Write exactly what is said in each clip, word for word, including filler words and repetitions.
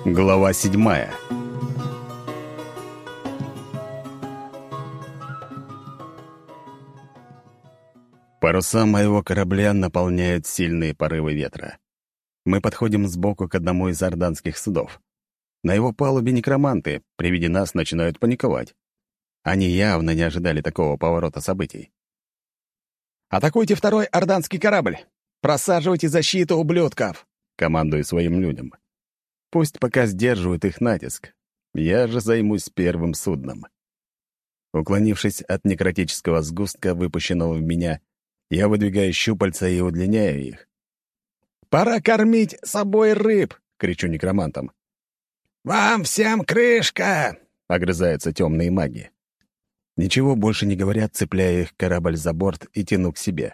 Глава седьмая. Паруса моего корабля наполняют сильные порывы ветра. Мы подходим сбоку к одному из орданских судов. На его палубе некроманты, при виде нас, начинают паниковать. Они явно не ожидали такого поворота событий. «Атакуйте второй орданский корабль! Просаживайте защиту ублюдков!» — командую своим людям. Пусть пока сдерживают их натиск. Я же займусь первым судном. Уклонившись от некротического сгустка, выпущенного в меня, я выдвигаю щупальца и удлиняю их. «Пора кормить собой рыб!» — кричу некромантам. «Вам всем крышка!» — огрызаются темные маги. Ничего больше не говорят, цепляя их корабль за борт и тяну к себе.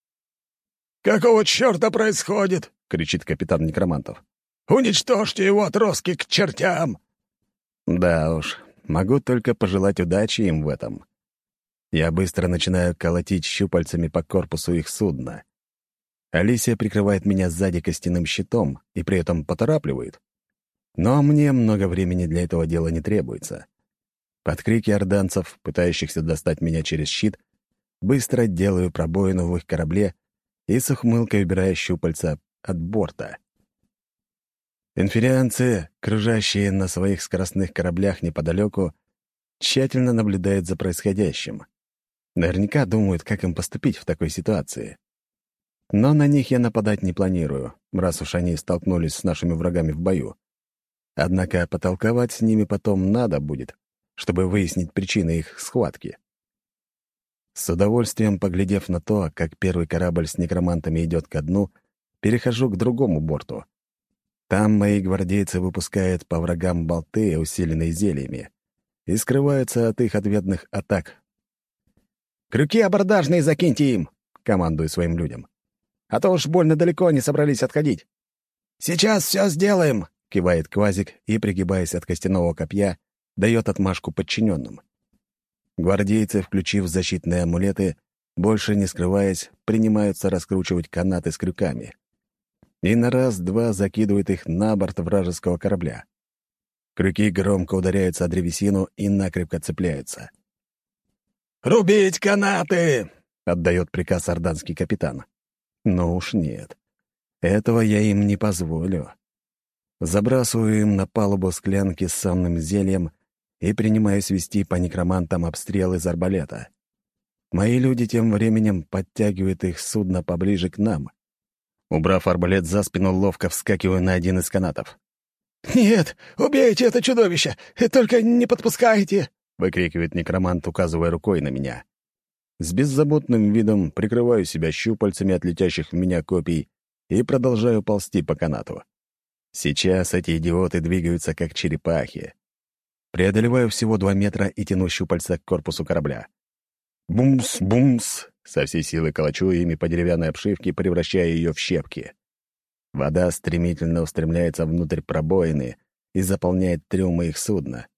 «Какого черта происходит?» — кричит капитан некромантов. «Уничтожьте его отростки к чертям!» Да уж, могу только пожелать удачи им в этом. Я быстро начинаю колотить щупальцами по корпусу их судна. Алисия прикрывает меня сзади костяным щитом и при этом поторапливает. Но мне много времени для этого дела не требуется. Под крики орданцев, пытающихся достать меня через щит, быстро делаю пробоину в их корабле и с ухмылкой убираю щупальца от борта. Инферианцы, кружащие на своих скоростных кораблях неподалеку, тщательно наблюдают за происходящим. Наверняка думают, как им поступить в такой ситуации. Но на них я нападать не планирую, раз уж они столкнулись с нашими врагами в бою. Однако потолковать с ними потом надо будет, чтобы выяснить причины их схватки. С удовольствием поглядев на то, как первый корабль с некромантами идет ко дну, перехожу к другому борту. Там мои гвардейцы выпускают по врагам болты, усиленные зельями, и скрываются от их ответных атак. «Крюки абордажные закиньте им!» — командую своим людям. «А то уж больно далеко они собрались отходить». «Сейчас все сделаем!» — кивает Квазик и, пригибаясь от костяного копья, дает отмашку подчиненным. Гвардейцы, включив защитные амулеты, больше не скрываясь, принимаются раскручивать канаты с крюками. И на раз-два закидывают их на борт вражеского корабля. Крюки громко ударяются о древесину и накрепко цепляются. «Рубить канаты!» — отдает приказ орданский капитан. Но уж нет. Этого я им не позволю. Забрасываю им на палубу склянки с сонным зельем и принимаюсь вести по некромантам обстрел из арбалета. Мои люди тем временем подтягивают их судно поближе к нам. Убрав арбалет за спину, ловко вскакиваю на один из канатов. «Нет, убейте это чудовище! Только не подпускайте!» — выкрикивает некромант, указывая рукой на меня. С беззаботным видом прикрываю себя щупальцами от летящих в меня копий и продолжаю ползти по канату. Сейчас эти идиоты двигаются как черепахи. Преодолеваю всего два метра и тяну щупальца к корпусу корабля. Бумс-бумс! Со всей силы колочу ими по деревянной обшивке, превращая ее в щепки. Вода стремительно устремляется внутрь пробоины и заполняет трюмы их судна.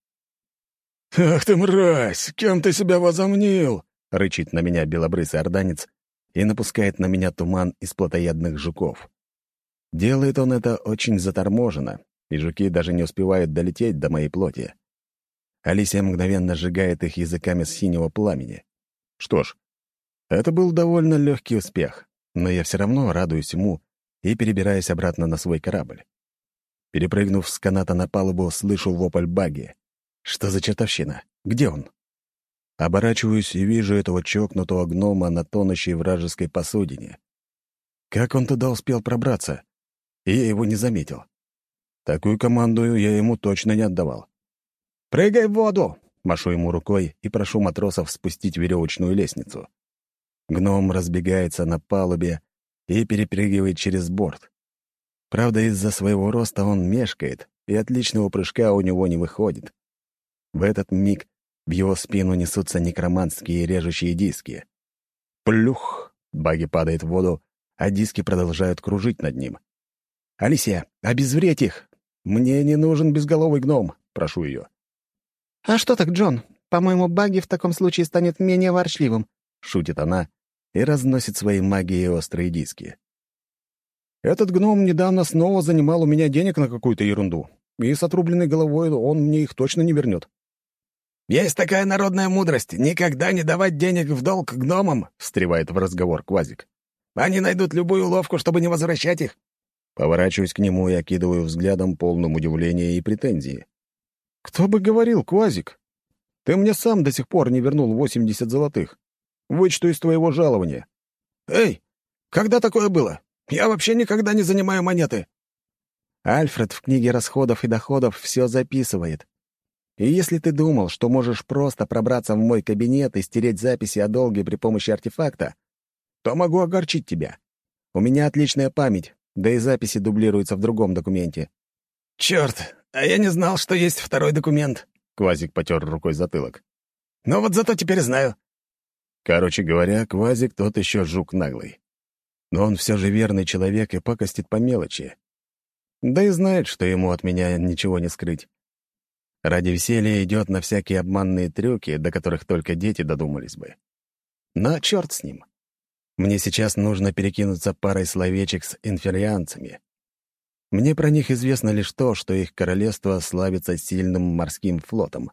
«Ах ты, мразь! Кем ты себя возомнил?» — рычит на меня белобрысый орданец и напускает на меня туман из плотоядных жуков. Делает он это очень заторможенно, и жуки даже не успевают долететь до моей плоти. Алисия мгновенно сжигает их языками синего пламени. Что ж, это был довольно легкий успех, но я все равно радуюсь ему и перебираюсь обратно на свой корабль. Перепрыгнув с каната на палубу, слышу вопль Баги. Что за чертовщина? Где он? Оборачиваюсь и вижу этого чокнутого гнома на тонущей вражеской посудине. Как он туда успел пробраться? И я его не заметил. Такую команду я ему точно не отдавал. «Прыгай в воду!» — машу ему рукой и прошу матросов спустить веревочную лестницу. Гном разбегается на палубе и перепрыгивает через борт. Правда, из-за своего роста он мешкает, и отличного прыжка у него не выходит. В этот миг в его спину несутся некроманские режущие диски. Плюх! Баги падает в воду, а диски продолжают кружить над ним. «Алисия, обезвредь их! Мне не нужен безголовый гном!» — прошу ее. «А что так, Джон? По-моему, Баги в таком случае станет менее ворчливым», — шутит она и разносит своей магией острые диски. «Этот гном недавно снова занимал у меня денег на какую-то ерунду. и с отрубленной головой он мне их точно не вернет. «Есть такая народная мудрость — никогда не давать денег в долг гномам», — встревает в разговор Квазик. «Они найдут любую уловку, чтобы не возвращать их». Поворачиваюсь к нему и окидываю взглядом, полным удивления и претензии. «Кто бы говорил, Квазик? Ты мне сам до сих пор не вернул восемьдесят золотых. Вычту из твоего жалования». «Эй, когда такое было? Я вообще никогда не занимаю монеты». Альфред в книге расходов и доходов все записывает. И если ты думал, что можешь просто пробраться в мой кабинет и стереть записи о долге при помощи артефакта, то могу огорчить тебя. У меня отличная память, да и записи дублируются в другом документе. «Черт, а я не знал, что есть второй документ», — Квазик потер рукой затылок. «Но вот зато теперь знаю». Короче говоря, Квазик тот еще жук наглый. Но он все же верный человек и пакостит по мелочи. Да и знает, что ему от меня ничего не скрыть. Ради веселья идет на всякие обманные трюки, до которых только дети додумались бы. Но черт с ним. Мне сейчас нужно перекинуться парой словечек с инферианцами. Мне про них известно лишь то, что их королевство славится сильным морским флотом.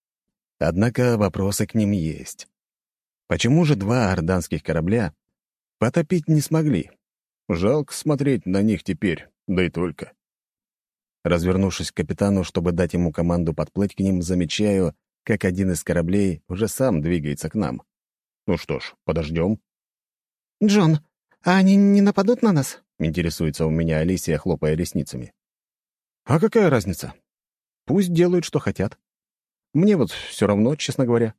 Однако вопросы к ним есть. Почему же два орданских корабля потопить не смогли? Жалко смотреть на них теперь, да и только. Развернувшись к капитану, чтобы дать ему команду подплыть к ним, замечаю, как один из кораблей уже сам двигается к нам. Ну что ж, подождем. «Джон, а они не нападут на нас?» — интересуется у меня Алисия, хлопая ресницами. «А какая разница? Пусть делают, что хотят. Мне вот все равно, честно говоря».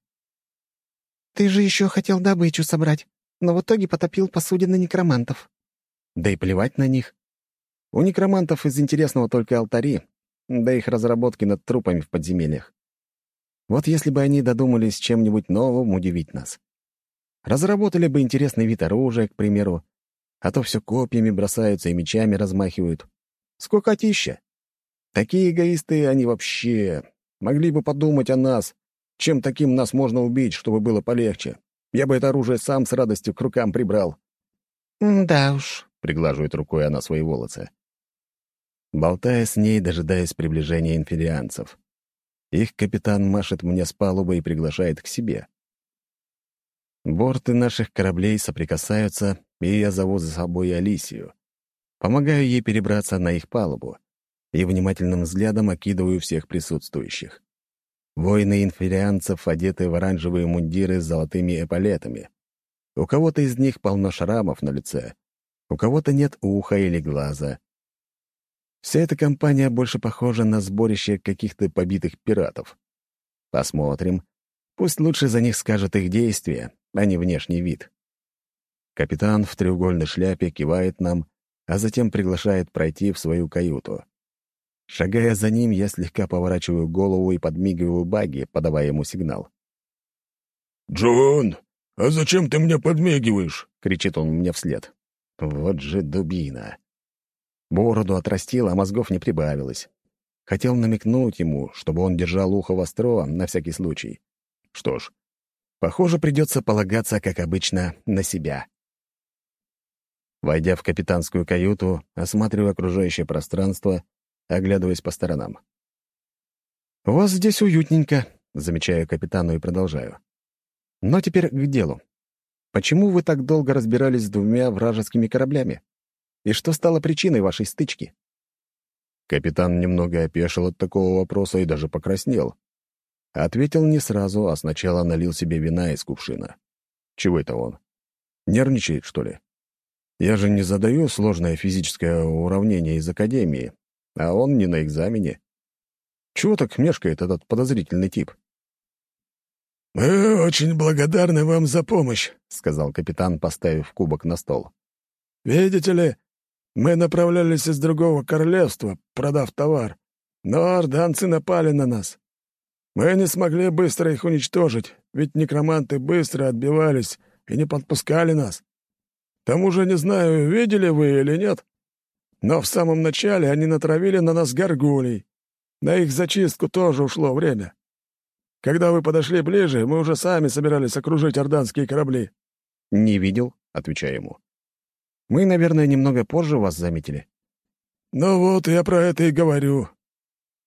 «Ты же еще хотел добычу собрать, но в итоге потопил посудины некромантов». Да и плевать на них. У некромантов из интересного только алтари, да их разработки над трупами в подземельях. Вот если бы они додумались чем-нибудь новым удивить нас. Разработали бы интересный вид оружия, к примеру, а то все копьями бросаются и мечами размахивают. Скукотища. Такие эгоисты они вообще. Могли бы подумать о нас, чем таким нас можно убить, чтобы было полегче. Я бы это оружие сам с радостью к рукам прибрал. «Да уж», — приглаживает рукой она свои волосы. Болтая с ней, дожидаясь приближения инферианцев. Их капитан машет мне с палубы и приглашает к себе. Борты наших кораблей соприкасаются, и я зову за собой Алисию. Помогаю ей перебраться на их палубу и внимательным взглядом окидываю всех присутствующих. Воины инферианцев одеты в оранжевые мундиры с золотыми эполетами. У кого-то из них полно шрамов на лице, у кого-то нет уха или глаза. Вся эта компания больше похожа на сборище каких-то побитых пиратов. Посмотрим. Пусть лучше за них скажут их действия, а не внешний вид. Капитан в треугольной шляпе кивает нам, а затем приглашает пройти в свою каюту. Шагая за ним, я слегка поворачиваю голову и подмигиваю Багги, подавая ему сигнал. «Джон, а зачем ты мне подмигиваешь?» — кричит он мне вслед. Вот же дубина. Бороду отрастил, а мозгов не прибавилось. Хотел намекнуть ему, чтобы он держал ухо востро на всякий случай. Что ж, похоже, придется полагаться, как обычно, на себя. Войдя в капитанскую каюту, осматриваю окружающее пространство, оглядываясь по сторонам. «У вас здесь уютненько», — замечаю капитану и продолжаю. «Но теперь к делу. Почему вы так долго разбирались с двумя вражескими кораблями? И что стало причиной вашей стычки?» Капитан немного опешил от такого вопроса и даже покраснел. Ответил не сразу, а сначала налил себе вина из кувшина. Чего это он? Нервничает, что ли? Я же не задаю сложное физическое уравнение из академии, а он не на экзамене. Чего так мешкает этот подозрительный тип? «Мы очень благодарны вам за помощь», — сказал капитан, поставив кубок на стол. «Видите ли, мы направлялись из другого королевства, продав товар, но орданцы напали на нас. Мы не смогли быстро их уничтожить, ведь некроманты быстро отбивались и не подпускали нас. К тому же не знаю, видели вы или нет, но в самом начале они натравили на нас горгулей. На их зачистку тоже ушло время. Когда вы подошли ближе, мы уже сами собирались окружить орданские корабли». «Не видел», — отвечаю ему. «Мы, наверное, немного позже вас заметили». «Ну вот, я про это и говорю.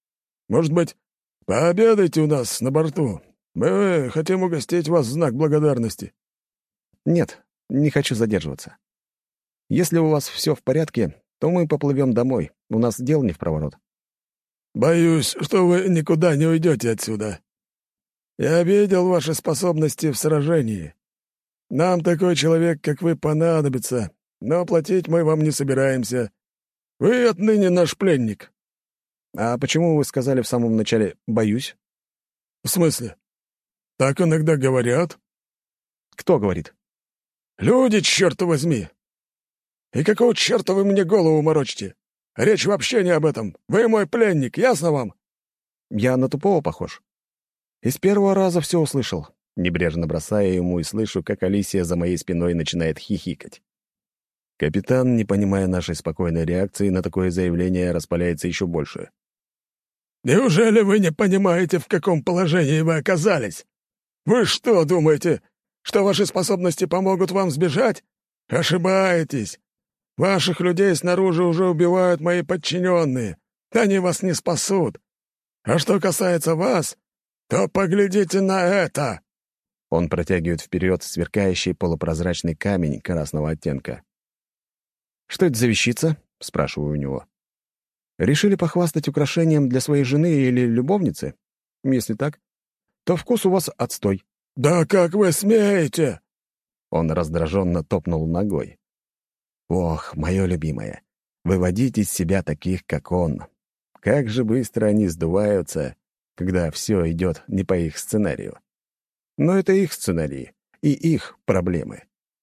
Может быть, пообедайте у нас на борту? Мы хотим угостить вас в знак благодарности». «Нет, не хочу задерживаться. Если у вас все в порядке, то мы поплывем домой. У нас дел не впроворот». «Боюсь, что вы никуда не уйдете отсюда. Я видел ваши способности в сражении. Нам такой человек, как вы, понадобится, но платить мы вам не собираемся. Вы отныне наш пленник». «А почему вы сказали в самом начале «боюсь»?» «В смысле? Так иногда говорят». «Кто говорит?» «Люди, черт возьми! И какого черта вы мне голову морочите? Речь вообще не об этом. Вы мой пленник, ясно вам?» «Я на тупого похож?» «Из первого раза все услышал», небрежно бросая ему, и слышу, как Алисия за моей спиной начинает хихикать. Капитан, не понимая нашей спокойной реакции на такое заявление, распаляется еще больше. «Неужели вы не понимаете, в каком положении вы оказались? Вы что, думаете, что ваши способности помогут вам сбежать? Ошибаетесь. Ваших людей снаружи уже убивают мои подчиненные. Они вас не спасут. А что касается вас, то поглядите на это!» Он протягивает вперед сверкающий полупрозрачный камень красного оттенка. «Что это за вещица?» — спрашиваю у него. «Решили похвастать украшением для своей жены или любовницы? Если так, то вкус у вас отстой». «Да как вы смеете?» Он раздраженно топнул ногой. «Ох, мое любимое, выводить из себя таких, как он. Как же быстро они сдуваются, когда все идет не по их сценарию. Но это их сценарии и их проблемы.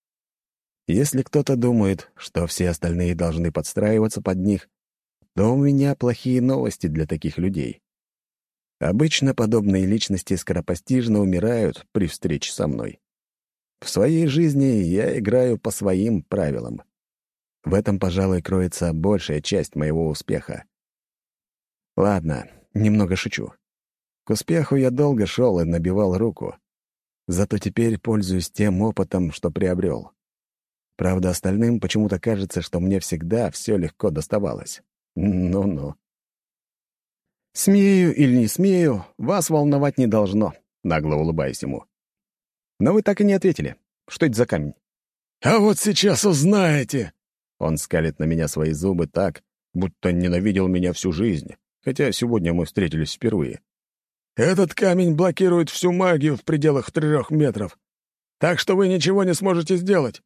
Если кто-то думает, что все остальные должны подстраиваться под них, то у меня плохие новости для таких людей. Обычно подобные личности скоропостижно умирают при встрече со мной. В своей жизни я играю по своим правилам. В этом, пожалуй, кроется большая часть моего успеха. Ладно, немного шучу. К успеху я долго шел и набивал руку. Зато теперь пользуюсь тем опытом, что приобрел. Правда, остальным почему-то кажется, что мне всегда все легко доставалось. Ну-ну. «Смею или не смею, вас волновать не должно», — нагло улыбаюсь ему. «Но вы так и не ответили. Что это за камень?» «А вот сейчас узнаете!» Он скалит на меня свои зубы так, будто ненавидел меня всю жизнь, хотя сегодня мы встретились впервые. «Этот камень блокирует всю магию в пределах трех метров, так что вы ничего не сможете сделать».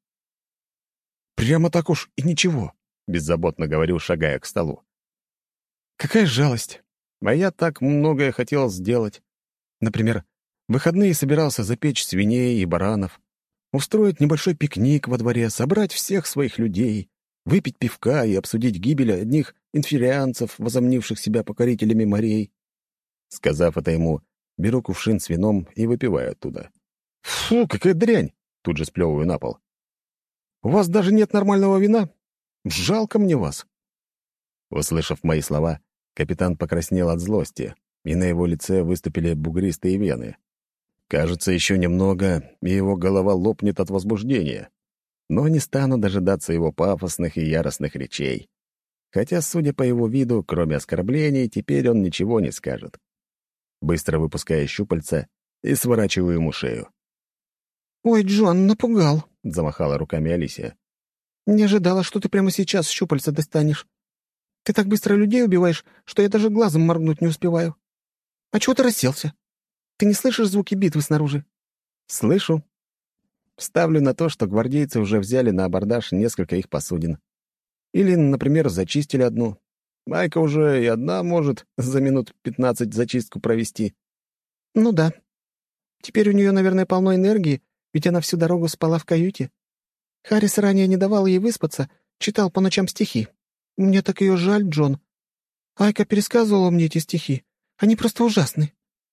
«Прямо так уж и ничего», — беззаботно говорю, шагая к столу. «Какая жалость. А я так многое хотел сделать. Например, в выходные собирался запечь свиней и баранов, устроить небольшой пикник во дворе, собрать всех своих людей, выпить пивка и обсудить гибель одних инферианцев, возомнивших себя покорителями морей». Сказав это ему, беру кувшин с вином и выпиваю оттуда. «Фу, какая дрянь!» — тут же сплевываю на пол. «У вас даже нет нормального вина? Жалко мне вас». Услышав мои слова, капитан покраснел от злости, и на его лице выступили бугристые вены. Кажется, еще немного, и его голова лопнет от возбуждения. Но не стану дожидаться его пафосных и яростных речей. Хотя, судя по его виду, кроме оскорблений, теперь он ничего не скажет. Быстро выпуская щупальца и сворачиваю ему шею. «Ой, Джон, напугал», — замахала руками Алисия. «Не ожидала, что ты прямо сейчас щупальца достанешь. Ты так быстро людей убиваешь, что я даже глазом моргнуть не успеваю. А чего ты расселся? Ты не слышишь звуки битвы снаружи?» «Слышу. Ставлю на то, что гвардейцы уже взяли на абордаж несколько их посудин. Или, например, зачистили одну. Айка уже и одна может за минут пятнадцать зачистку провести». «Ну да. Теперь у нее, наверное, полно энергии, ведь она всю дорогу спала в каюте. Харрис ранее не давал ей выспаться, читал по ночам стихи. Мне так ее жаль, Джон. Айка пересказывала мне эти стихи. Они просто ужасны.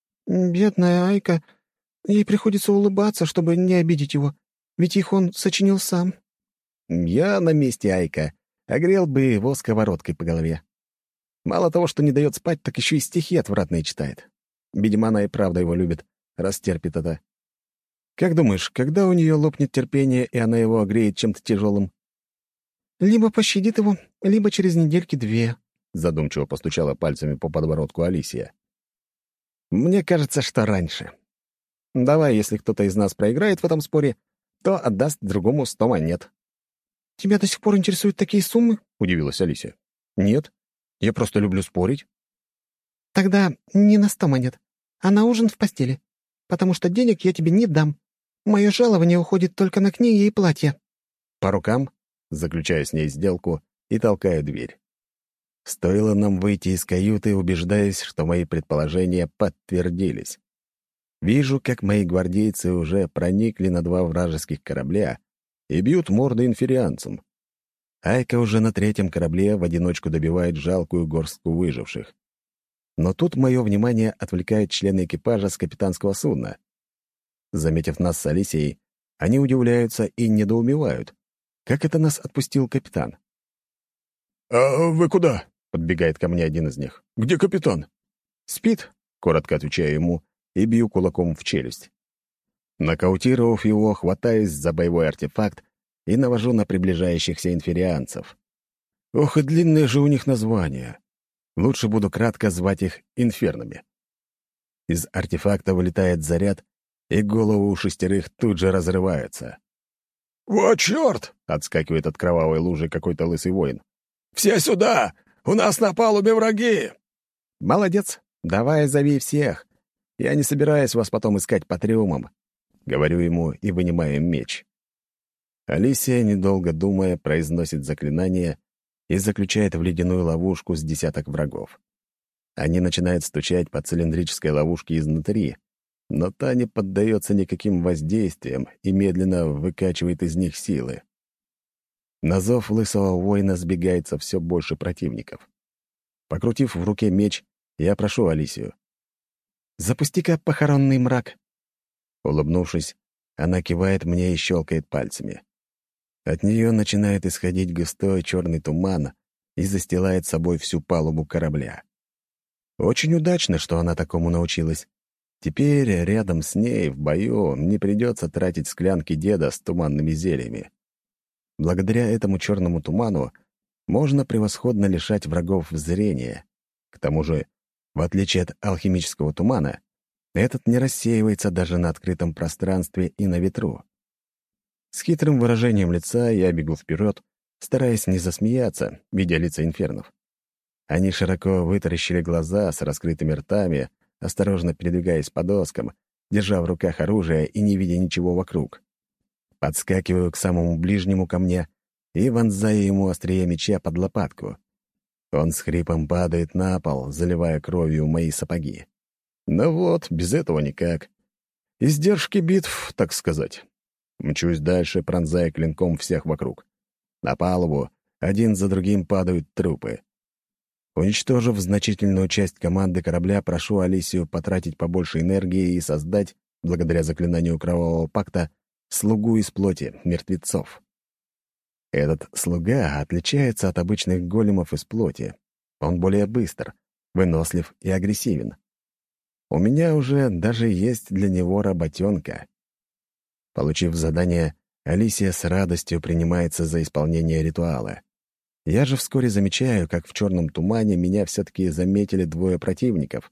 Бедная Айка, ей приходится улыбаться, чтобы не обидеть его, ведь их он сочинил сам». Я на месте Айка огрел бы его сковородкой по голове. Мало того, что не дает спать, так еще и стихи отвратные читает. Видимо, она и правда его любит, раз терпит это. Как думаешь, когда у нее лопнет терпение, и она его огреет чем-то тяжелым? «Либо пощадит его, либо через недельки две. — задумчиво постучала пальцами по подбородку Алисия. «Мне кажется, что раньше. Давай, если кто-то из нас проиграет в этом споре, то отдаст другому сто монет». «Тебя до сих пор интересуют такие суммы?» — удивилась Алисия. «Нет, я просто люблю спорить». «Тогда не на сто монет, а на ужин в постели, потому что денег я тебе не дам. Мое жалование уходит только на книги и платья». «По рукам?» — заключаю с ней сделку и толкаю дверь. Стоило нам выйти из каюты, убеждаясь, что мои предположения подтвердились. Вижу, как мои гвардейцы уже проникли на два вражеских корабля и бьют морды инферианцам. Айка уже на третьем корабле в одиночку добивает жалкую горстку выживших. Но тут мое внимание отвлекают члены экипажа с капитанского судна. Заметив нас с Алисией, они удивляются и недоумевают. Как это нас отпустил капитан? «А вы куда?» — подбегает ко мне один из них. «Где капитан?» «Спит», — коротко отвечаю ему и бью кулаком в челюсть. Нокаутировав его, хватаюсь за боевой артефакт и навожу на приближающихся инферианцев. Ох, и длинные же у них названия. Лучше буду кратко звать их инфернами. Из артефакта вылетает заряд, и голову у шестерых тут же разрывается. «Вот черт!» — отскакивает от кровавой лужи какой-то лысый воин. «Все сюда! У нас на палубе враги!» «Молодец! Давай зови всех! Я не собираюсь вас потом искать по трюмам», — говорю ему и вынимаю меч. Алисия, недолго думая, произносит заклинание и заключает в ледяную ловушку с десяток врагов. Они начинают стучать по цилиндрической ловушке изнутри, но та не поддается никаким воздействиям и медленно выкачивает из них силы. На зов лысого воина сбегается все больше противников. Покрутив в руке меч, я прошу Алисию. «Запусти-ка похоронный мрак». Улыбнувшись, она кивает мне и щелкает пальцами. От нее начинает исходить густой черный туман и застилает собой всю палубу корабля. Очень удачно, что она такому научилась. Теперь рядом с ней в бою не придется тратить склянки деда с туманными зельями. Благодаря этому черному туману можно превосходно лишать врагов зрения. К тому же, в отличие от алхимического тумана, этот не рассеивается даже на открытом пространстве и на ветру. С хитрым выражением лица я бегу вперед, стараясь не засмеяться, видя лица инфернов. Они широко вытаращили глаза с раскрытыми ртами, осторожно передвигаясь по доскам, держа в руках оружие и не видя ничего вокруг. Подскакиваю к самому ближнему ко мне и вонзаю ему острие меча под лопатку. Он с хрипом падает на пол, заливая кровью мои сапоги. Ну вот, без этого никак. Издержки битв, так сказать. Мчусь дальше, пронзая клинком всех вокруг. На палубу один за другим падают трупы. Уничтожив значительную часть команды корабля, прошу Алисию потратить побольше энергии и создать, благодаря заклинанию Кровавого Пакта, слугу из плоти, мертвецов. Этот слуга отличается от обычных големов из плоти. Он более быстр, вынослив и агрессивен. У меня уже даже есть для него работенка. Получив задание, Алисия с радостью принимается за исполнение ритуала. Я же вскоре замечаю, как в черном тумане меня все-таки заметили двое противников.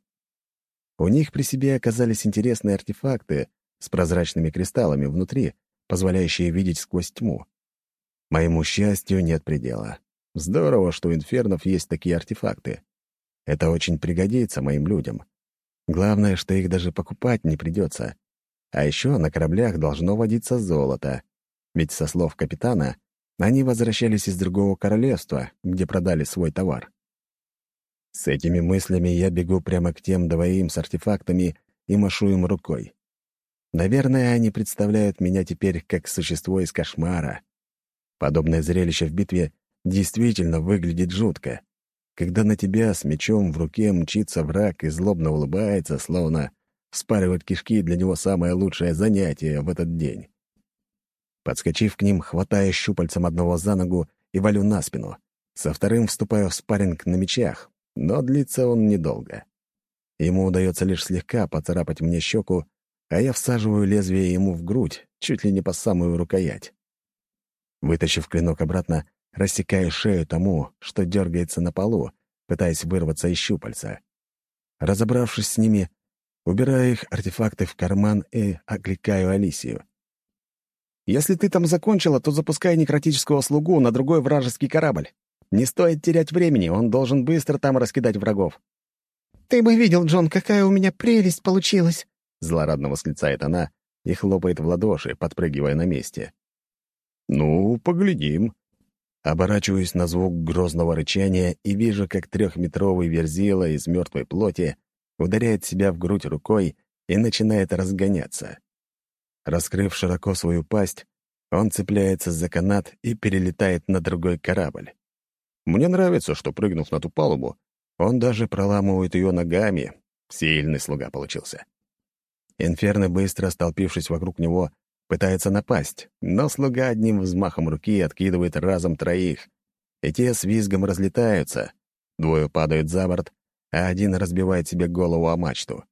У них при себе оказались интересные артефакты с прозрачными кристаллами внутри, позволяющие видеть сквозь тьму. Моему счастью нет предела. Здорово, что у инфернов есть такие артефакты. Это очень пригодится моим людям. Главное, что их даже покупать не придется. А еще на кораблях должно водиться золото. Ведь, со слов капитана, они возвращались из другого королевства, где продали свой товар. С этими мыслями я бегу прямо к тем двоим с артефактами и машу им рукой. Наверное, они представляют меня теперь как существо из кошмара. Подобное зрелище в битве действительно выглядит жутко. Когда на тебя с мечом в руке мчится враг и злобно улыбается, словно вспарывать кишки для него самое лучшее занятие в этот день. Подскочив к ним, хватаю щупальцем одного за ногу и валю на спину. Со вторым вступаю в спарринг на мечах, но длится он недолго. Ему удается лишь слегка поцарапать мне щеку, а я всаживаю лезвие ему в грудь, чуть ли не по самую рукоять. Вытащив клинок обратно, рассекаю шею тому, что дергается на полу, пытаясь вырваться из щупальца. Разобравшись с ними, убираю их артефакты в карман и окликаю Алисию. «Если ты там закончила, то запускай некротического слугу на другой вражеский корабль. Не стоит терять времени, он должен быстро там раскидать врагов». «Ты бы видел, Джон, какая у меня прелесть получилась!» — злорадно восклицает она и хлопает в ладоши, подпрыгивая на месте. «Ну, поглядим». Оборачиваюсь на звук грозного рычания и вижу, как трехметровый верзила из мертвой плоти ударяет себя в грудь рукой и начинает разгоняться. Раскрыв широко свою пасть, он цепляется за канат и перелетает на другой корабль. Мне нравится, что, прыгнув на ту палубу, он даже проламывает ее ногами. Сильный слуга получился. Инферно, быстро столпившись вокруг него, пытается напасть, но слуга одним взмахом руки откидывает разом троих, и те с визгом разлетаются. Двое падают за борт, а один разбивает себе голову о мачту.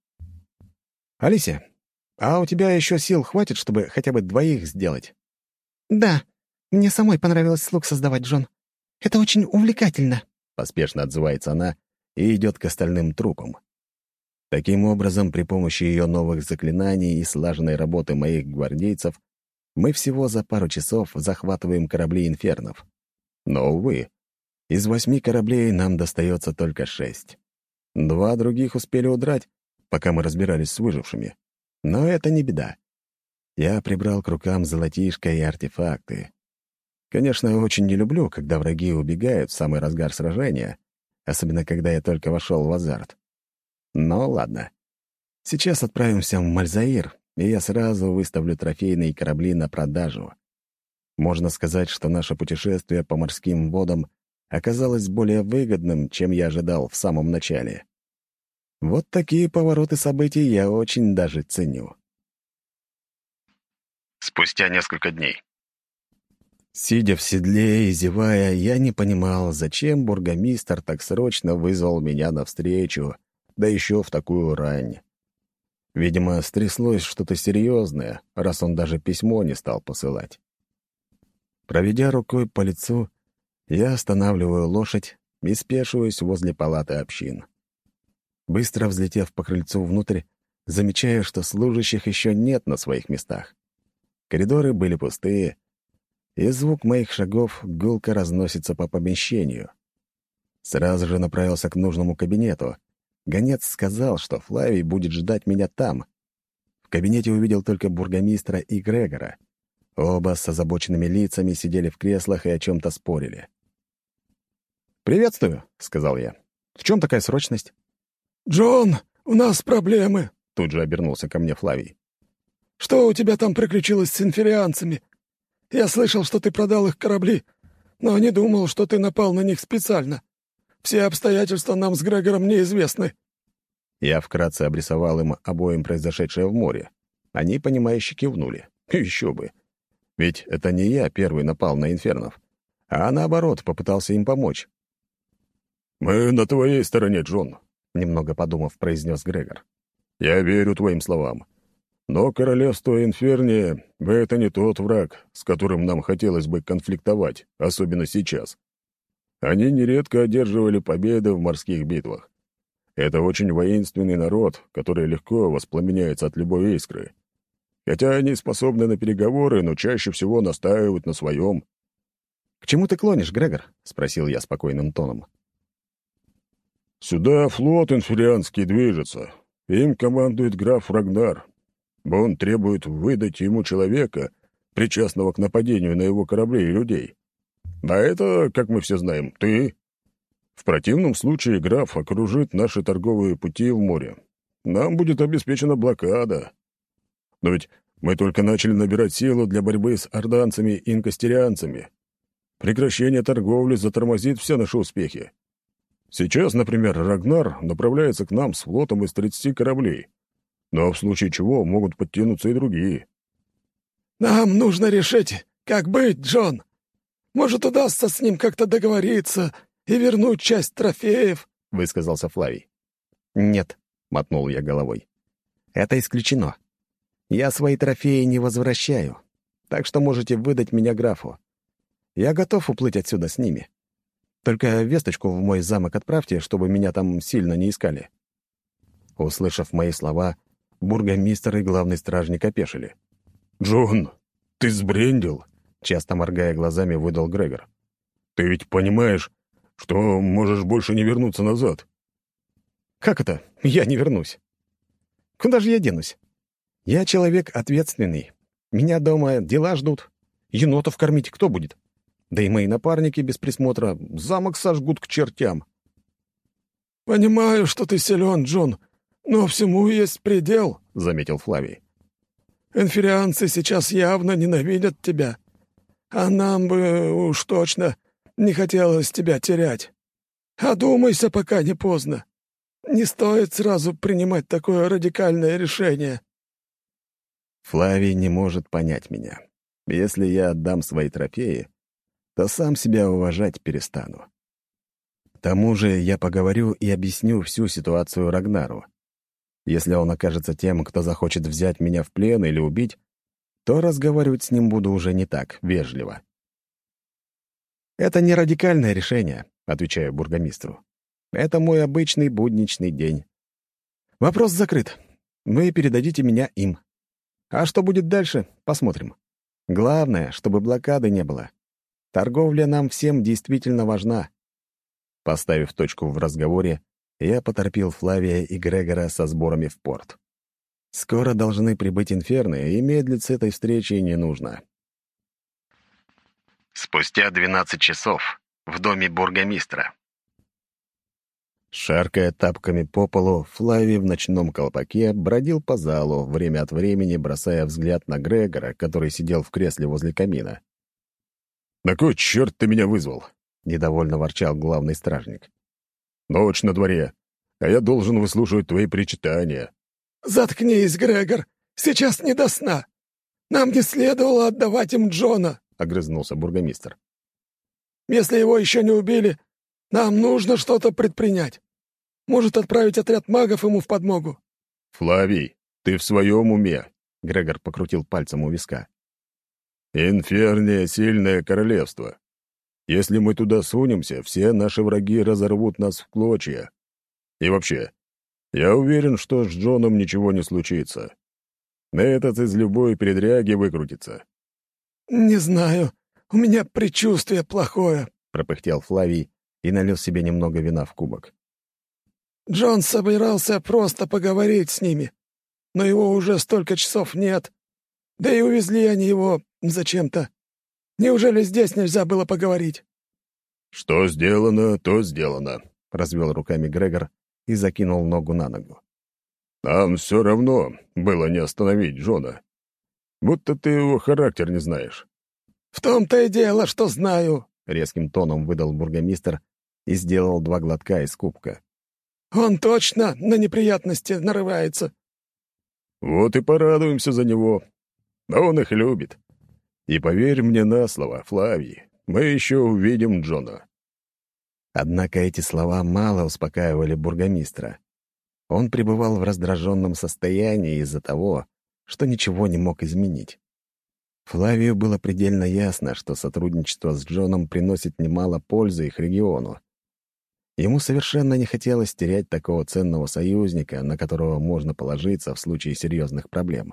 «Алисия, а у тебя еще сил хватит, чтобы хотя бы двоих сделать?» «Да, мне самой понравилось слуг создавать, Джон. Это очень увлекательно», — поспешно отзывается она и идет к остальным трупам. Таким образом, при помощи ее новых заклинаний и слаженной работы моих гвардейцев мы всего за пару часов захватываем корабли инфернов. Но, увы, из восьми кораблей нам достается только шесть. Два других успели удрать, пока мы разбирались с выжившими. Но это не беда. Я прибрал к рукам золотишко и артефакты. Конечно, очень не люблю, когда враги убегают в самый разгар сражения, особенно когда я только вошел в азарт. Но ладно. Сейчас отправимся в Мальзаир, и я сразу выставлю трофейные корабли на продажу. Можно сказать, что наше путешествие по морским водам оказалось более выгодным, чем я ожидал в самом начале. Вот такие повороты событий я очень даже ценю. Спустя несколько дней. Сидя в седле и зевая, я не понимал, зачем бургомистр так срочно вызвал меня навстречу, да еще в такую рань. Видимо, стряслось что-то серьезное, раз он даже письмо не стал посылать. Проведя рукой по лицу, я останавливаю лошадь и спешиваюсь возле палаты общин. Быстро взлетев по крыльцу внутрь, замечаю, что служащих еще нет на своих местах. Коридоры были пустые, и звук моих шагов гулко разносится по помещению. Сразу же направился к нужному кабинету. Гонец сказал, что Флавий будет ждать меня там. В кабинете увидел только бургомистра и Грегора. Оба с озабоченными лицами сидели в креслах и о чем-то спорили. «Приветствую», — сказал я. «В чем такая срочность?» «Джон, у нас проблемы», — тут же обернулся ко мне Флавий. «Что у тебя там приключилось с инферианцами? Я слышал, что ты продал их корабли, но не думал, что ты напал на них специально. Все обстоятельства нам с Грегором неизвестны». Я вкратце обрисовал им обоим произошедшее в море. Они, понимающе кивнули. Еще бы. Ведь это не я первый напал на инфернов, а наоборот попытался им помочь. «Мы на твоей стороне, Джон», — немного подумав, произнес Грегор. «Я верю твоим словам. Но королевство Инферния — это не тот враг, с которым нам хотелось бы конфликтовать, особенно сейчас. Они нередко одерживали победы в морских битвах. Это очень воинственный народ, который легко воспламеняется от любой искры. Хотя они способны на переговоры, но чаще всего настаивают на своем». «К чему ты клонишь, Грегор?» — спросил я спокойным тоном. «Сюда флот инферианский движется. Им командует граф Рагнар. Он требует выдать ему человека, причастного к нападению на его корабли и людей. А это, как мы все знаем, ты. В противном случае граф окружит наши торговые пути в море. Нам будет обеспечена блокада. Но ведь мы только начали набирать силу для борьбы с орданцами и инкастерианцами. Прекращение торговли затормозит все наши успехи. Сейчас, например, Рагнар направляется к нам с флотом из тридцати кораблей. Но в случае чего могут подтянуться и другие». «Нам нужно решить, как быть, Джон. Может, удастся с ним как-то договориться и вернуть часть трофеев», — высказался Флавий. «Нет», — мотнул я головой. «Это исключено. Я свои трофеи не возвращаю, так что можете выдать меня графу. Я готов уплыть отсюда с ними. Только весточку в мой замок отправьте, чтобы меня там сильно не искали». Услышав мои слова, бургомистр и главный стражник опешили. «Джон, ты сбрендил?» — часто моргая глазами, выдал Грегор. «Ты ведь понимаешь, что можешь больше не вернуться назад?» «Как это? Я не вернусь. Куда же я денусь? Я человек ответственный. Меня дома дела ждут. Енотов кормить кто будет? Да и мои напарники без присмотра замок сожгут к чертям». «Понимаю, что ты силен, Джон, но всему есть предел», — заметил Флавий. «Инферианцы сейчас явно ненавидят тебя, а нам бы уж точно не хотелось тебя терять. Одумайся, пока не поздно. Не стоит сразу принимать такое радикальное решение». Флавий не может понять меня. Если я отдам свои трофеи, то сам себя уважать перестану. К тому же я поговорю и объясню всю ситуацию Рагнару. Если он окажется тем, кто захочет взять меня в плен или убить, то разговаривать с ним буду уже не так вежливо. «Это не радикальное решение», — отвечаю бургомистру. «Это мой обычный будничный день. Вопрос закрыт. Вы передадите меня им. А что будет дальше, посмотрим. Главное, чтобы блокады не было. Торговля нам всем действительно важна». Поставив точку в разговоре, я поторопил Флавия и Грегора со сборами в порт. Скоро должны прибыть инферны, и медлить с этой встречей не нужно. Спустя двенадцать часов в доме бургомистра. Шаркая тапками по полу, Флавий в ночном колпаке бродил по залу, время от времени бросая взгляд на Грегора, который сидел в кресле возле камина. «На кой черт ты меня вызвал?» — недовольно ворчал главный стражник. «Ночь на дворе, а я должен выслушивать твои причитания». «Заткнись, Грегор, сейчас не до сна. Нам не следовало отдавать им Джона», — огрызнулся бургомистр. «Если его еще не убили, нам нужно что-то предпринять. Может, отправить отряд магов ему в подмогу». «Флавий, ты в своем уме?» — Грегор покрутил пальцем у виска. «Инферния — сильное королевство. Если мы туда сунемся, все наши враги разорвут нас в клочья. И вообще, я уверен, что с Джоном ничего не случится. Этот из любой передряги выкрутится». «Не знаю, у меня предчувствие плохое», — пропыхтел Флавий и налил себе немного вина в кубок. «Джон собирался просто поговорить с ними, но его уже столько часов нет. Да и увезли они его зачем-то. Неужели здесь нельзя было поговорить?» «Что сделано, то сделано», — развел руками Грегор и закинул ногу на ногу. «Нам все равно было не остановить Джона. Будто ты его характер не знаешь». «В том-то и дело, что знаю», — резким тоном выдал бургомистр и сделал два глотка из кубка. «Он точно на неприятности нарывается». «Вот и порадуемся за него. А он их любит. И поверь мне на слово, Флавий, мы еще увидим Джона». Однако эти слова мало успокаивали бургомистра. Он пребывал в раздраженном состоянии из-за того, что ничего не мог изменить. Флавию было предельно ясно, что сотрудничество с Джоном приносит немало пользы их региону. Ему совершенно не хотелось терять такого ценного союзника, на которого можно положиться в случае серьезных проблем.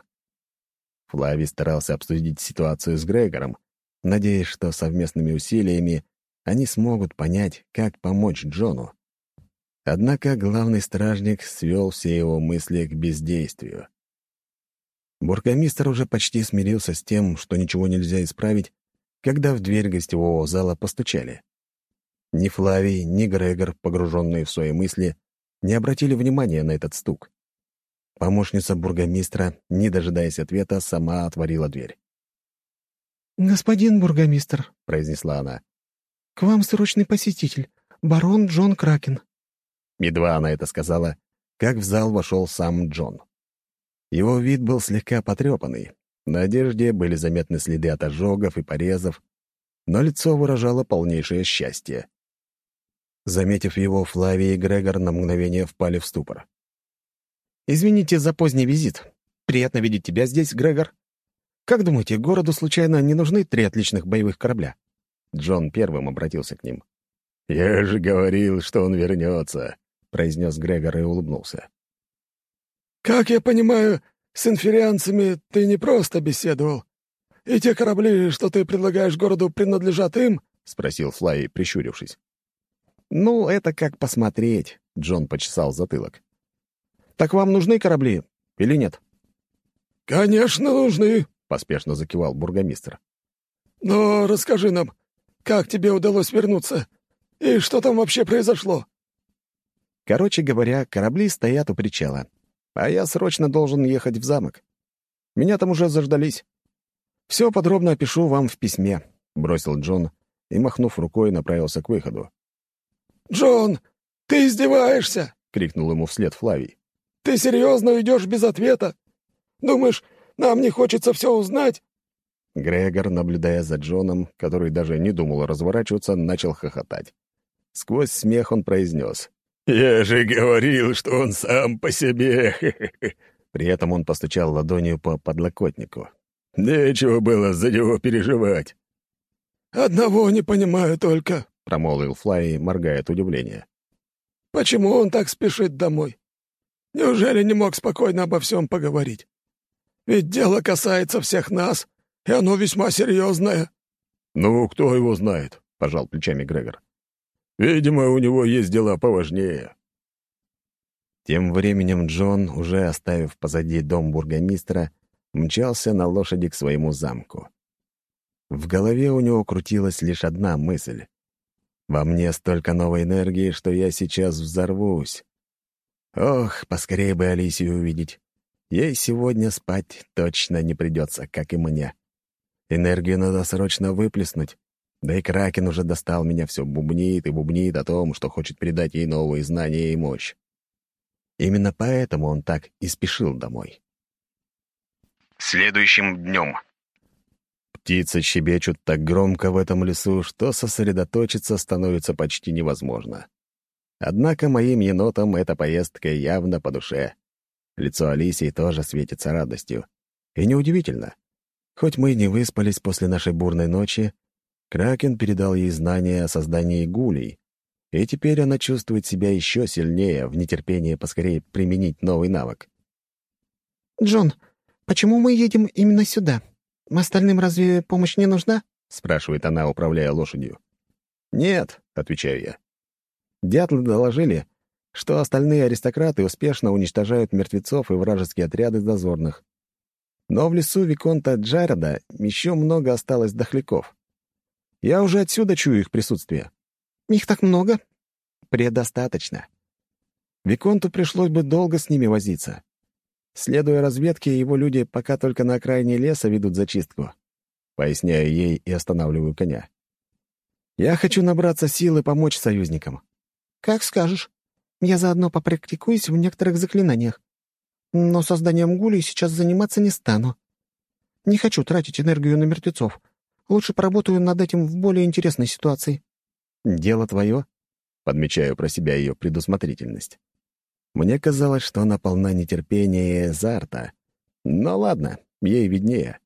Флавий старался обсудить ситуацию с Грегором, надеясь, что совместными усилиями они смогут понять, как помочь Джону. Однако главный стражник свел все его мысли к бездействию. Бургомистр уже почти смирился с тем, что ничего нельзя исправить, когда в дверь гостевого зала постучали. Ни Флавий, ни Грегор, погруженные в свои мысли, не обратили внимания на этот стук. Помощница бургомистра, не дожидаясь ответа, сама отворила дверь. «Господин бургомистр», — произнесла она, — «к вам срочный посетитель, барон Джон Кракен». Едва она это сказала, как в зал вошел сам Джон. Его вид был слегка потрепанный, на одежде были заметны следы от ожогов и порезов, но лицо выражало полнейшее счастье. Заметив его, Флавий и Грегор на мгновение впали в ступор. «Извините за поздний визит. Приятно видеть тебя здесь, Грегор. Как думаете, городу случайно не нужны три отличных боевых корабля?» Джон первым обратился к ним. «Я же говорил, что он вернется», — произнес Грегор и улыбнулся. «Как я понимаю, с инферианцами ты не просто беседовал. И те корабли, что ты предлагаешь городу, принадлежат им?» — спросил Флай, прищурившись. «Ну, это как посмотреть», — Джон почесал затылок. «Так вам нужны корабли или нет?» «Конечно, нужны», — поспешно закивал бургомистр. «Но расскажи нам, как тебе удалось вернуться? И что там вообще произошло?» Короче говоря, корабли стоят у причала, а я срочно должен ехать в замок. Меня там уже заждались. Все подробно опишу вам в письме», — бросил Джон и, махнув рукой, направился к выходу. «Джон, ты издеваешься?» — крикнул ему вслед Флавий. «Ты серьезно уйдешь без ответа? Думаешь, нам не хочется все узнать?» Грегор, наблюдая за Джоном, который даже не думал разворачиваться, начал хохотать. Сквозь смех он произнес: «Я же говорил, что он сам по себе!» При этом он постучал ладонью по подлокотнику. «Нечего было за него переживать». «Одного не понимаю только», — промолвил Флай, моргая от удивления. «Почему он так спешит домой? Неужели не мог спокойно обо всем поговорить? Ведь дело касается всех нас, и оно весьма серьезное». «Ну, кто его знает?» — пожал плечами Грегор. «Видимо, у него есть дела поважнее». Тем временем Джон, уже оставив позади дом бургомистра, мчался на лошади к своему замку. В голове у него крутилась лишь одна мысль. «Во мне столько новой энергии, что я сейчас взорвусь. Ох, поскорее бы Алисию увидеть. Ей сегодня спать точно не придется, как и мне. Энергию надо срочно выплеснуть. Да и Кракен уже достал меня, все бубнит и бубнит о том, что хочет передать ей новые знания и мощь. Именно поэтому он так и спешил домой». Следующим днем. Птицы щебечут так громко в этом лесу, что сосредоточиться становится почти невозможно. Однако моим енотам эта поездка явно по душе. Лицо Алисии тоже светится радостью. И неудивительно. Хоть мы и не выспались после нашей бурной ночи, Кракен передал ей знания о создании гулей, и теперь она чувствует себя еще сильнее в нетерпении поскорее применить новый навык. «Джон, почему мы едем именно сюда? Остальным разве помощь не нужна?» — спрашивает она, управляя лошадью. «Нет», — отвечаю я. Дятлы доложили, что остальные аристократы успешно уничтожают мертвецов и вражеские отряды дозорных. Но в лесу Виконта Джареда еще много осталось дохляков. Я уже отсюда чую их присутствие. «Их так много?» «Предостаточно. Виконту пришлось бы долго с ними возиться. Следуя разведке, его люди пока только на окраине леса ведут зачистку. Поясняю ей и останавливаю коня. Я хочу набраться сил и помочь союзникам». «Как скажешь. Я заодно попрактикуюсь в некоторых заклинаниях. Но созданием гулей сейчас заниматься не стану. Не хочу тратить энергию на мертвецов. Лучше поработаю над этим в более интересной ситуации». «Дело твое», — подмечаю про себя ее предусмотрительность. Мне казалось, что она полна нетерпения и азарта. Но ладно, ей виднее.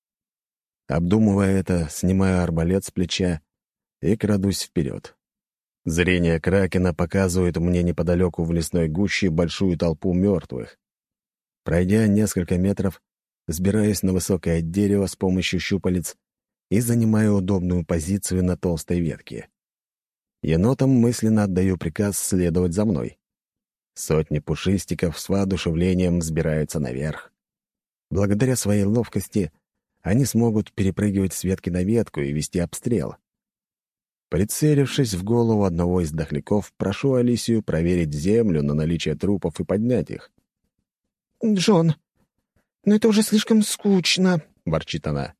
Обдумывая это, снимаю арбалет с плеча и крадусь вперед. Зрение Кракена показывает мне неподалеку в лесной гуще большую толпу мертвых. Пройдя несколько метров, сбираюсь на высокое дерево с помощью щупалец и занимаю удобную позицию на толстой ветке. Енотам мысленно отдаю приказ следовать за мной. Сотни пушистиков с воодушевлением взбираются наверх. Благодаря своей ловкости они смогут перепрыгивать с ветки на ветку и вести обстрел. Прицелившись в голову одного из дохляков, прошу Алисию проверить землю на наличие трупов и поднять их. «Джон, но это уже слишком скучно», — ворчит она.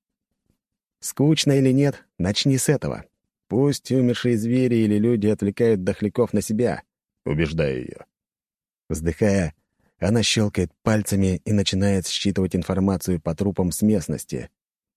«Скучно или нет, начни с этого. Пусть умершие звери или люди отвлекают дохляков на себя», — убеждаю ее. Вздыхая, она щелкает пальцами и начинает считывать информацию по трупам с местности.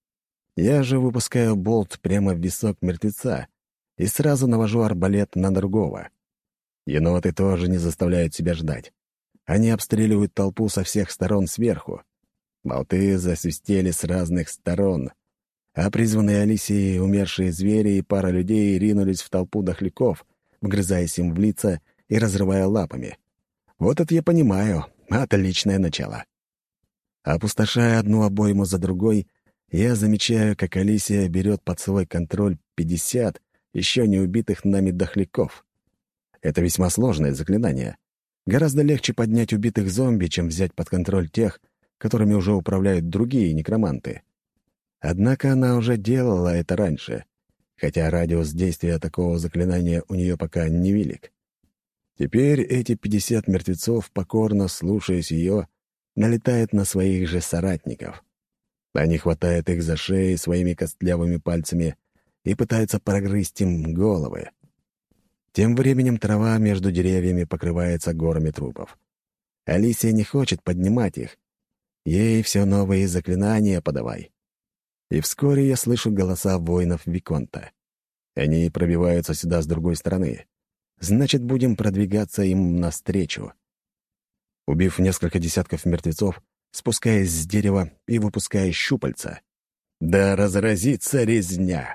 Я же выпускаю болт прямо в висок мертвеца и сразу навожу арбалет на другого. Еноты тоже не заставляют себя ждать. Они обстреливают толпу со всех сторон сверху. Болты засвистели с разных сторон, а призванные Алисией умершие звери и пара людей ринулись в толпу дохляков, вгрызаясь им в лица и разрывая лапами. Вот это я понимаю. Отличное начало. Опустошая одну обойму за другой, я замечаю, как Алисия берет под свой контроль пятьдесят еще не убитых нами дохляков. Это весьма сложное заклинание. Гораздо легче поднять убитых зомби, чем взять под контроль тех, которыми уже управляют другие некроманты. Однако она уже делала это раньше, хотя радиус действия такого заклинания у нее пока невелик. Теперь эти пятьдесят мертвецов, покорно слушаясь ее, налетают на своих же соратников. Они хватают их за шеи своими костлявыми пальцами и пытаются прогрызть им головы. Тем временем трава между деревьями покрывается горами трупов. Алисия не хочет поднимать их. Ей все новые заклинания подавай. И вскоре я слышу голоса воинов Виконта. Они пробиваются сюда с другой стороны. Значит, будем продвигаться им навстречу. Убив несколько десятков мертвецов, спускаясь с дерева и выпуская щупальца. Да разразится резня!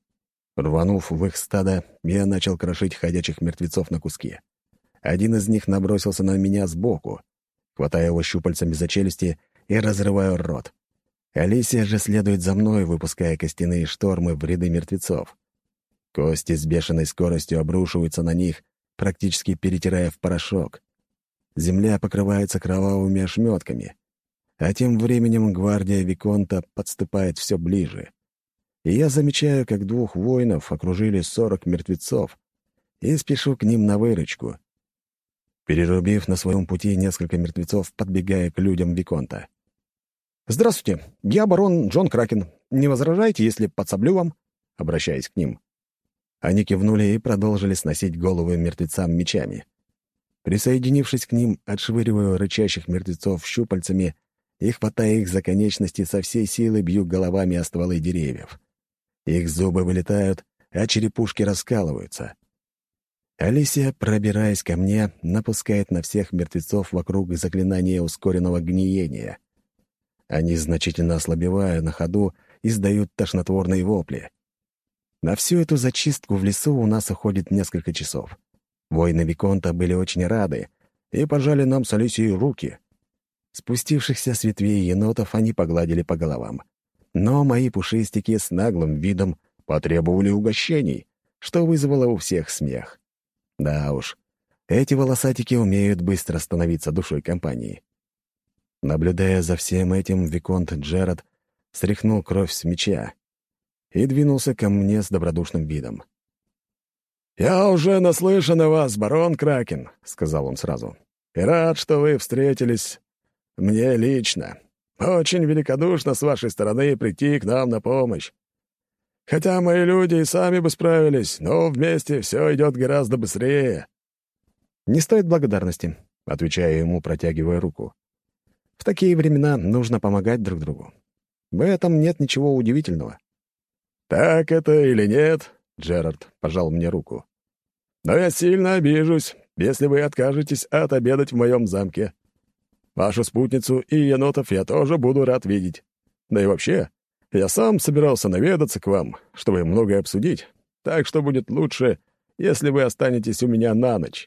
Рванув в их стадо, я начал крошить ходячих мертвецов на куски. Один из них набросился на меня сбоку, хватая его щупальцами за челюсти и разрываю рот. Алисия же следует за мной, выпуская костяные штормы в ряды мертвецов. Кости с бешеной скоростью обрушиваются на них, практически перетирая в порошок. Земля покрывается кровавыми ошметками. А тем временем гвардия Виконта подступает все ближе. И я замечаю, как двух воинов окружили сорок мертвецов, и спешу к ним на выручку. Перерубив на своем пути несколько мертвецов, подбегая к людям Виконта. «Здравствуйте, я барон Джон Кракен. Не возражаете, если подсоблю вам?» Обращаясь к ним. Они кивнули и продолжили сносить головы мертвецам мечами. Присоединившись к ним, отшвыриваю рычащих мертвецов щупальцами и, хватая их за конечности, со всей силы бью головами о стволы деревьев. Их зубы вылетают, а черепушки раскалываются. Алисия, пробираясь ко мне, напускает на всех мертвецов вокруг заклинания ускоренного гниения. Они, значительно ослабевая на ходу, издают тошнотворные вопли. На всю эту зачистку в лесу у нас уходит несколько часов. Воины Виконта были очень рады и пожали нам с Алисией руки. Спустившихся с ветвей енотов они погладили по головам. Но мои пушистики с наглым видом потребовали угощений, что вызвало у всех смех. Да уж, эти волосатики умеют быстро становиться душой компании. Наблюдая за всем этим, Виконт Джерард стряхнул кровь с меча и двинулся ко мне с добродушным видом. «Я уже наслышан о вас, барон Кракен», — сказал он сразу. «И рад, что вы встретились мне лично. Очень великодушно с вашей стороны прийти к нам на помощь. Хотя мои люди и сами бы справились, но вместе все идет гораздо быстрее». «Не стоит благодарности», — отвечаю ему, протягивая руку. «В такие времена нужно помогать друг другу. В этом нет ничего удивительного». «Так это или нет?» — Джерард пожал мне руку. «Но я сильно обижусь, если вы откажетесь отобедать в моем замке. Вашу спутницу и енотов я тоже буду рад видеть. Да и вообще, я сам собирался наведаться к вам, чтобы многое обсудить, так что будет лучше, если вы останетесь у меня на ночь».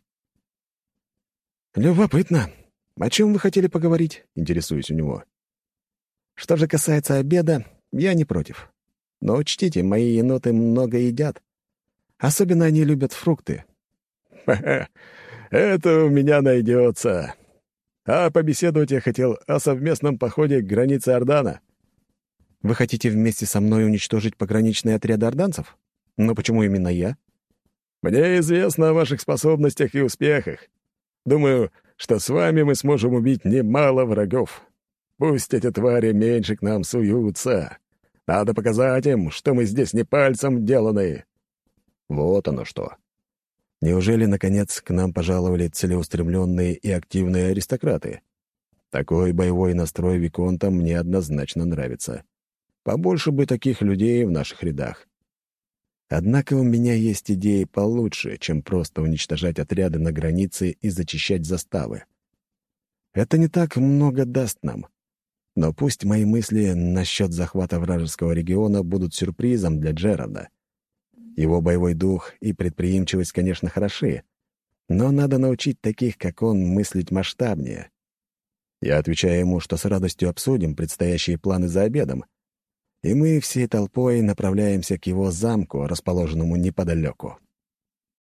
«Любопытно. О чем вы хотели поговорить?» — интересуюсь у него. «Что же касается обеда, я не против. Но учтите, мои еноты много едят. Особенно они любят фрукты». «Ха-ха, это у меня найдется. А побеседовать я хотел о совместном походе к границе Ордана». «Вы хотите вместе со мной уничтожить пограничные отряды орданцев? Но почему именно я?» «Мне известно о ваших способностях и успехах. Думаю, что с вами мы сможем убить немало врагов. Пусть эти твари меньше к нам суются. Надо показать им, что мы здесь не пальцем деланные». Вот оно что. Неужели, наконец, к нам пожаловали целеустремленные и активные аристократы? Такой боевой настрой Виконта мне однозначно нравится. Побольше бы таких людей в наших рядах. Однако у меня есть идеи получше, чем просто уничтожать отряды на границе и зачищать заставы. Это не так много даст нам. Но пусть мои мысли насчет захвата вражеского региона будут сюрпризом для Джерарда. Его боевой дух и предприимчивость, конечно, хороши, но надо научить таких, как он, мыслить масштабнее. Я отвечаю ему, что с радостью обсудим предстоящие планы за обедом, и мы всей толпой направляемся к его замку, расположенному неподалеку.